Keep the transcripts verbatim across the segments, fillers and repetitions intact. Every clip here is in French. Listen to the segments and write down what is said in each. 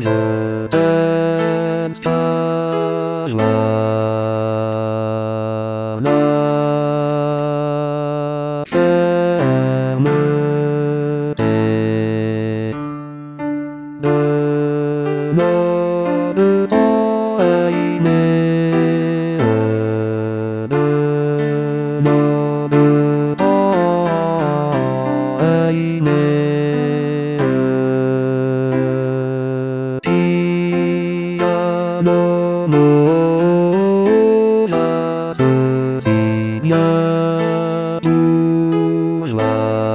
je t'aime, Scarla. La fermeté de notre temps aimé, de notre temps aimé. Piano moja signatura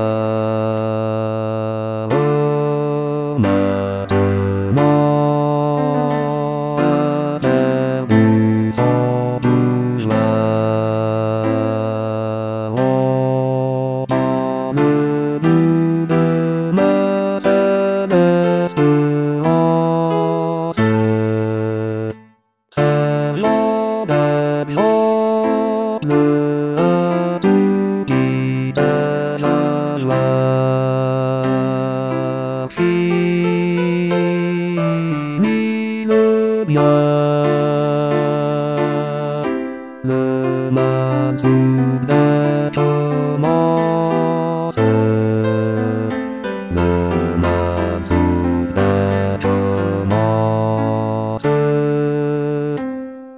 maintenant a perdu son pouvoir. Oh, parle-nous de ma céleste espérance, servant d'exemple à tout qui t'aime à joie. Fini le bien, le mal soudain commence, le mal soudain commence.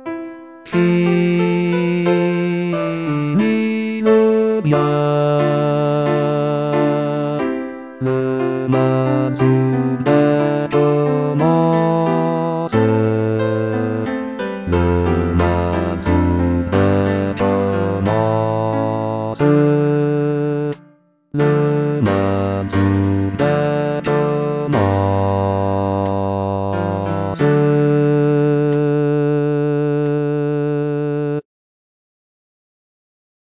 Fini le bien.